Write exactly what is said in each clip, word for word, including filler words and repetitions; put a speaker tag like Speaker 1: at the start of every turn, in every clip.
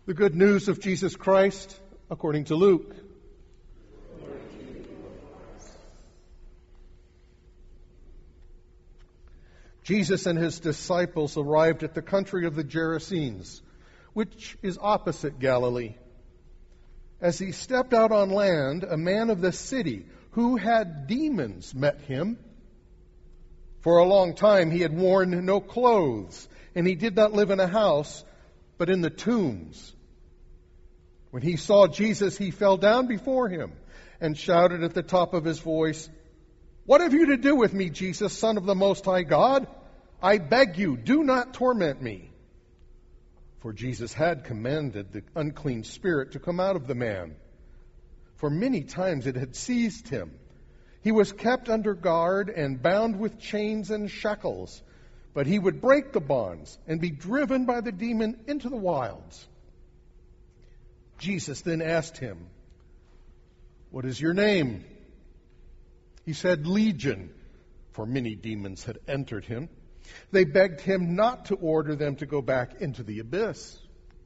Speaker 1: The good news of Jesus Christ according to Luke. Jesus and his disciples arrived at the country of the Gerasenes, which is opposite Galilee. As he stepped out on land, a man of the city who had demons met him. For a long time he had worn no clothes, and he did not live in a house, but in the tombs. When he saw Jesus, he fell down before him and shouted at the top of his voice, "What have you to do with me, Jesus, Son of the Most High God? I beg you, do not torment me." For Jesus had commanded the unclean spirit to come out of the man. For many times it had seized him. He was kept under guard and bound with chains and shackles, but he would break the bonds and be driven by the demon into the wilds. Jesus then asked him, "What is your name?" He said, "Legion," for many demons had entered him. They begged him not to order them to go back into the abyss.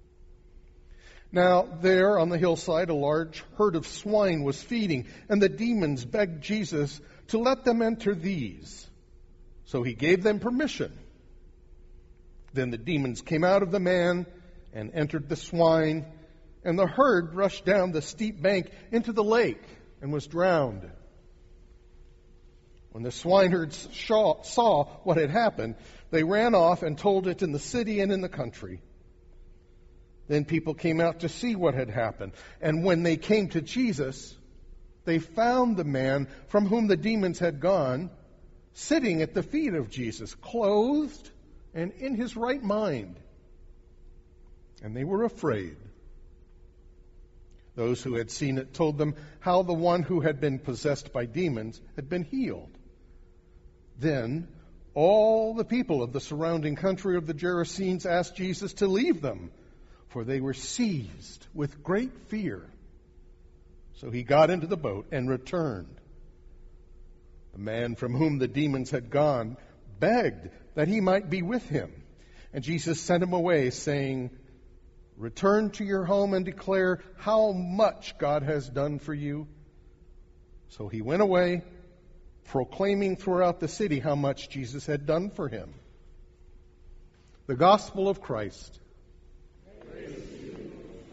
Speaker 1: Now there on the hillside a large herd of swine was feeding, and the demons begged Jesus to let them enter these. So he gave them permission. Then the demons came out of the man and entered the swine, and the herd rushed down the steep bank into the lake and was drowned. When the swineherds saw what had happened, they ran off and told it in the city and in the country. Then people came out to see what had happened, and when they came to Jesus, they found the man from whom the demons had gone, sitting at the feet of Jesus, clothed and in his right mind. And they were afraid. Those who had seen it told them how the one who had been possessed by demons had been healed. Then all the people of the surrounding country of the Gerasenes asked Jesus to leave them, for they were seized with great fear. So he got into the boat and returned. The man from whom the demons had gone begged that he might be with him, and Jesus sent him away, saying, "Return to your home and declare how much God has done for you." So he went away, proclaiming throughout the city how much Jesus had done for him. The Gospel of Christ.
Speaker 2: Praise to you.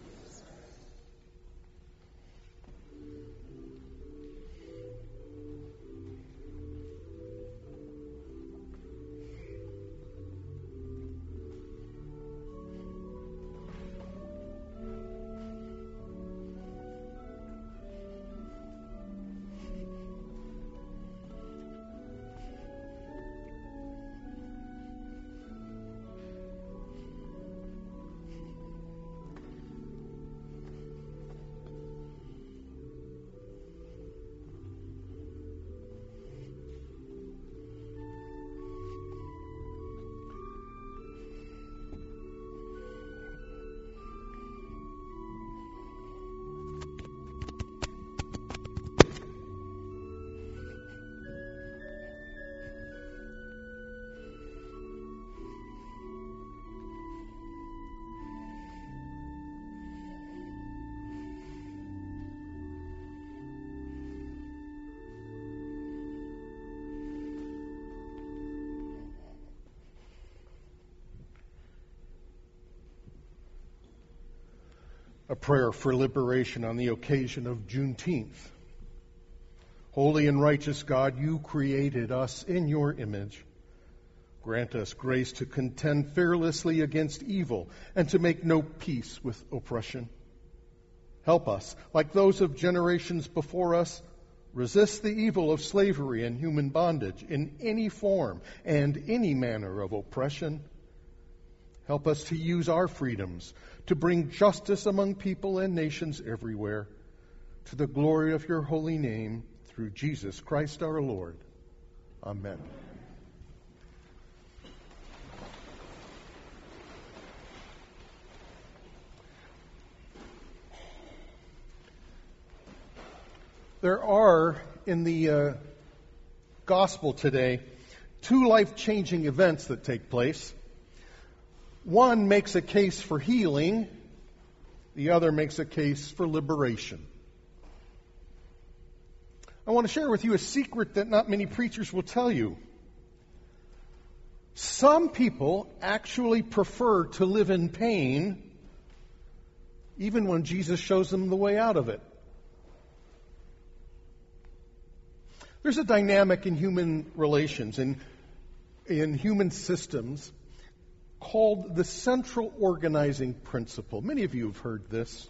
Speaker 1: A prayer for liberation on the occasion of Juneteenth. Holy and righteous God, you created us in your image. Grant us grace to contend fearlessly against evil and to make no peace with oppression. Help us, like those of generations before us, resist the evil of slavery and human bondage in any form and any manner of oppression. Help us to use our freedoms to bring justice among people and nations everywhere, to the glory of your holy name, through Jesus Christ our Lord. Amen. There are, in the uh, gospel today, two life-changing events that take place. One makes a case for healing, The other makes a case for liberation. I want to share with you a secret that not many preachers will tell you. Some people actually prefer to live in pain even when Jesus shows them the way out of it. There's a dynamic in human relations, in, in human systems, called the central organizing principle. Many of you have heard this.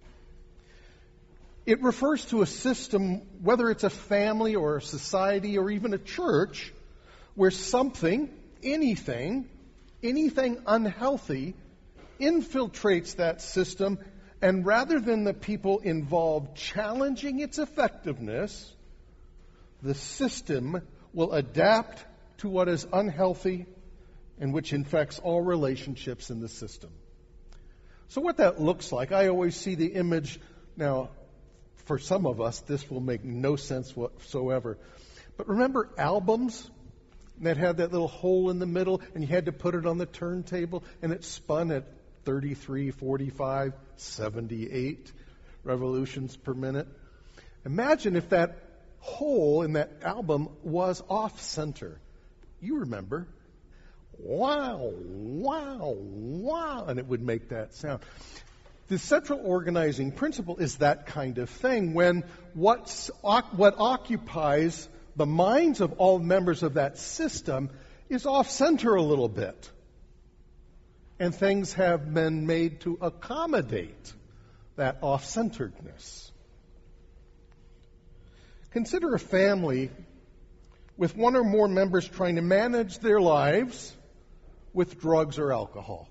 Speaker 1: It refers to a system, whether it's a family or a society or even a church, where something, anything, anything unhealthy infiltrates that system, and rather than the people involved challenging its effectiveness, the system will adapt to what is unhealthy and which infects all relationships in the system. So what that looks like, I always see the image. Now, for some of us, this will make no sense whatsoever. But remember albums that had that little hole in the middle and you had to put it on the turntable and it spun at thirty-three, forty-five, seventy-eight revolutions per minute? Imagine if that hole in that album was off-center. You remember. Wow, wow, wow, and it would make that sound. The central organizing principle is that kind of thing, when what's, what occupies the minds of all members of that system is off-center a little bit. And things have been made to accommodate that off-centeredness. Consider a family with one or more members trying to manage their lives with drugs or alcohol.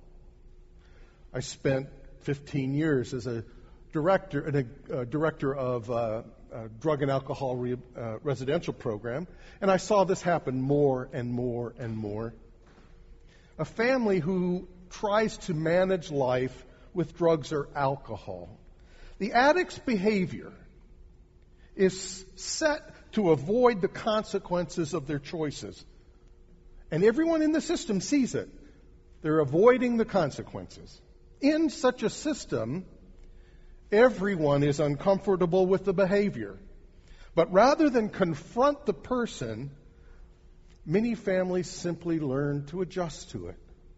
Speaker 1: I spent fifteen years as a director, and a, a director of uh, a drug and alcohol re, uh, residential program, and I saw this happen more and more and more. A family who tries to manage life with drugs or alcohol. The addict's behavior is set to avoid the consequences of their choices. And everyone in the system sees it. They're avoiding the consequences. In such a system, everyone is uncomfortable with the behavior. But rather than confront the person, many families simply learn to adjust to it.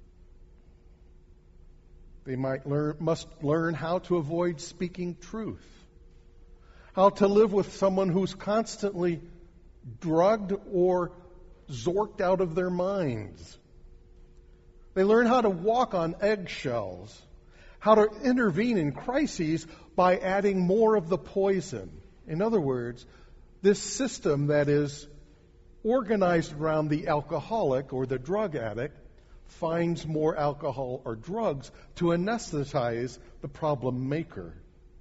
Speaker 1: They might learn, must learn how to avoid speaking truth, how to live with someone who's constantly drugged or zorked out of their minds. They learn how to walk on eggshells, how to intervene in crises by adding more of the poison. In other words, this system that is organized around the alcoholic or the drug addict finds more alcohol or drugs to anesthetize the problem maker.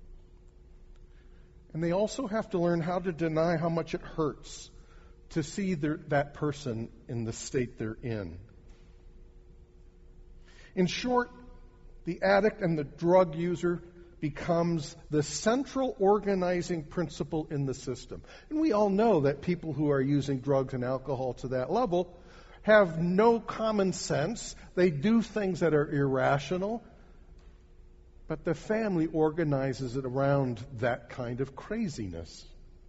Speaker 1: And they also have to learn how to deny how much it hurts to see their, that person in the state they're in. In short, the addict and the drug user becomes the central organizing principle in the system. And we all know that people who are using drugs and alcohol to that level have no common sense. They do things that are irrational. But the family organizes it around that kind of craziness.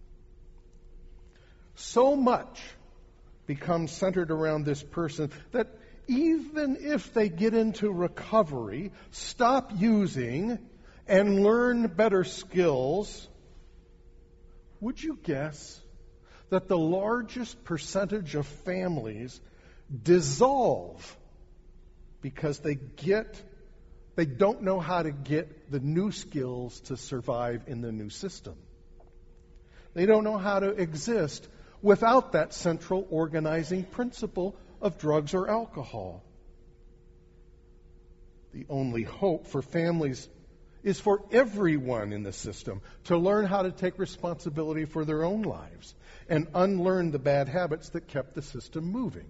Speaker 1: So much becomes centered around this person that even if they get into recovery, stop using, and learn better skills, would you guess that the largest percentage of families dissolve because they get They don't know how to get the new skills to survive in the new system. They don't know how to exist without that central organizing principle of drugs or alcohol. The only hope for families is for everyone in the system to learn how to take responsibility for their own lives and unlearn the bad habits that kept the system moving.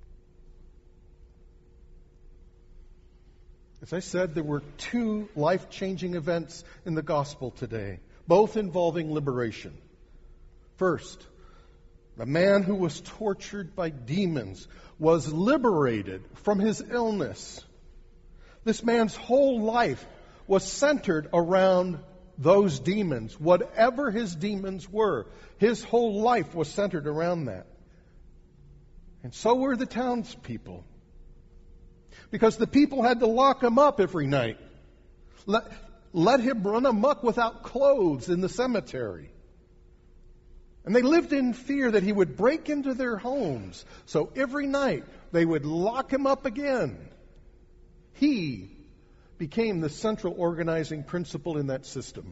Speaker 1: As I said, there were two life-changing events in the gospel today, both involving liberation. First, a man who was tortured by demons was liberated from his illness. This man's whole life was centered around those demons. Whatever his demons were, his whole life was centered around that. And so were the townspeople. Because the people had to lock him up every night. Let, let him run amok without clothes in the cemetery. And they lived in fear that he would break into their homes. So every night they would lock him up again. He became the central organizing principle in that system.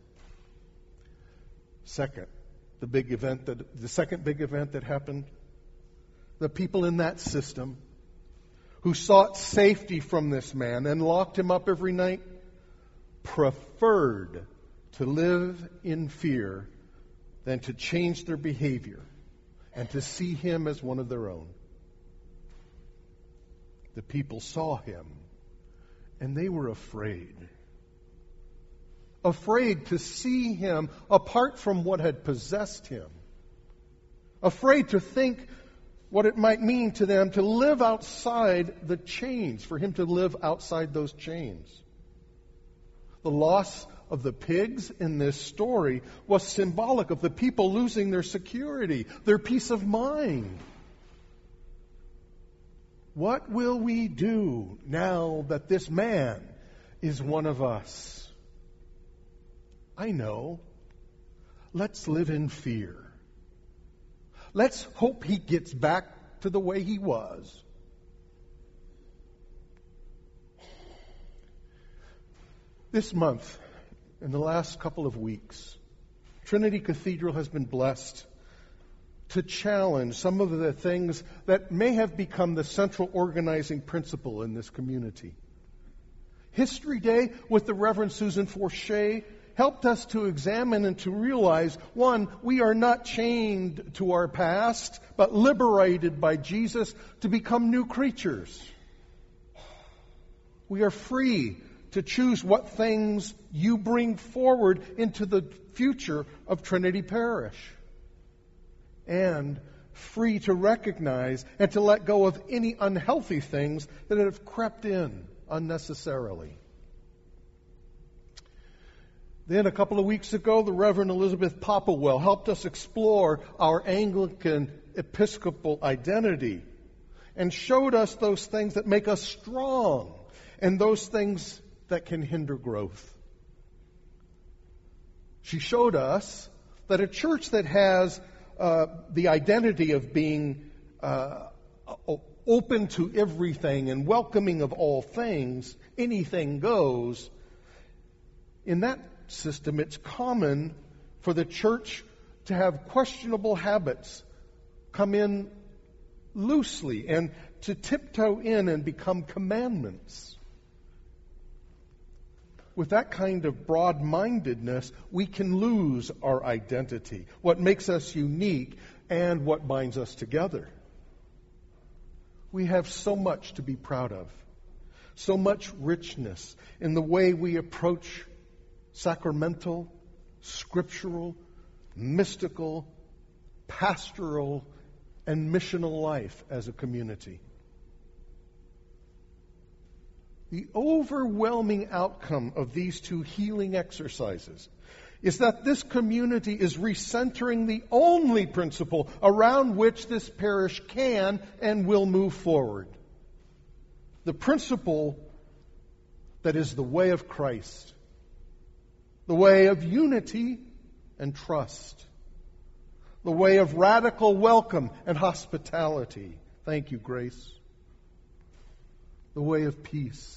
Speaker 1: Second, the big event that the second big event that happened, the people in that system who sought safety from this man and locked him up every night preferred to live in fear than to change their behavior and to see him as one of their own. The people saw him, and they were afraid. Afraid to see him apart from what had possessed him. Afraid to think what it might mean to them to live outside the chains, for him to live outside those chains. The loss of the pigs in this story was symbolic of the people losing their security, their peace of mind. What will we do now that this man is one of us? I know. Let's live in fear. Let's hope he gets back to the way he was. This month, in the last couple of weeks, Trinity Cathedral has been blessed to challenge some of the things that may have become the central organizing principle in this community. History Day with the Reverend Susan Forche helped us to examine and to realize, one, we are not chained to our past, but liberated by Jesus to become new creatures. We are free to choose what things you bring forward into the future of Trinity Parish. And free to recognize and to let go of any unhealthy things that have crept in unnecessarily. Then a couple of weeks ago, the Reverend Elizabeth Popplewell helped us explore our Anglican Episcopal identity and showed us those things that make us strong and those things that can hinder growth. She showed us that a church that has uh, the identity of being uh, open to everything and welcoming of all things, anything goes, in that system it's common for the church to have questionable habits come in loosely and to tiptoe in and become commandments. With that kind of broad-mindedness, we can lose our identity, what makes us unique and what binds us together. We have so much to be proud of, so much richness in the way we approach sacramental, scriptural, mystical, pastoral, and missional life as a community. The overwhelming outcome of these two healing exercises is that this community is recentering the only principle around which this parish can and will move forward. The principle that is the way of Christ. The way of unity and trust. The way of radical welcome and hospitality. Thank you, Grace. The way of peace.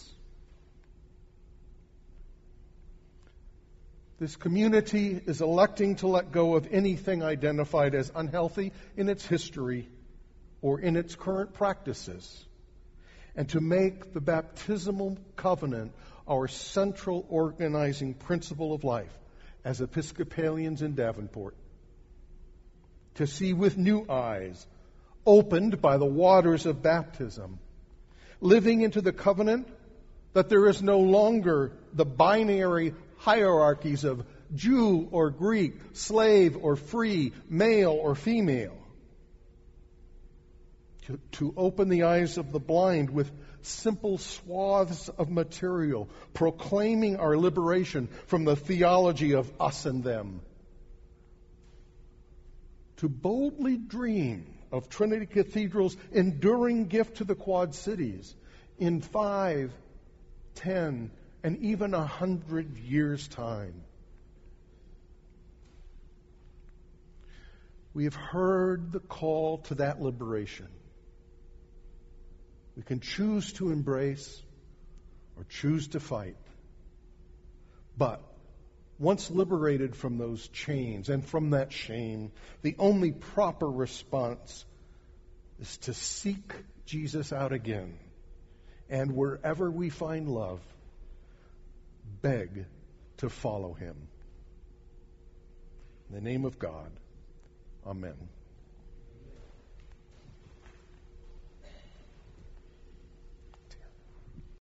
Speaker 1: This community is electing to let go of anything identified as unhealthy in its history or in its current practices, and to make the baptismal covenant our central organizing principle of life as Episcopalians in Davenport. To see with new eyes, opened by the waters of baptism, living into the covenant that there is no longer the binary hierarchies of Jew or Greek, slave or free, male or female. to, to open the eyes of the blind with simple swaths of material, proclaiming our liberation from the theology of us and them. To boldly dream of Trinity Cathedral's enduring gift to the Quad Cities in five, ten, and even a hundred years' time. We have heard the call to that liberation. We can choose to embrace or choose to fight. But once liberated from those chains and from that shame, the only proper response is to seek Jesus out again. And wherever we find love, beg to follow him. In the name of God, amen.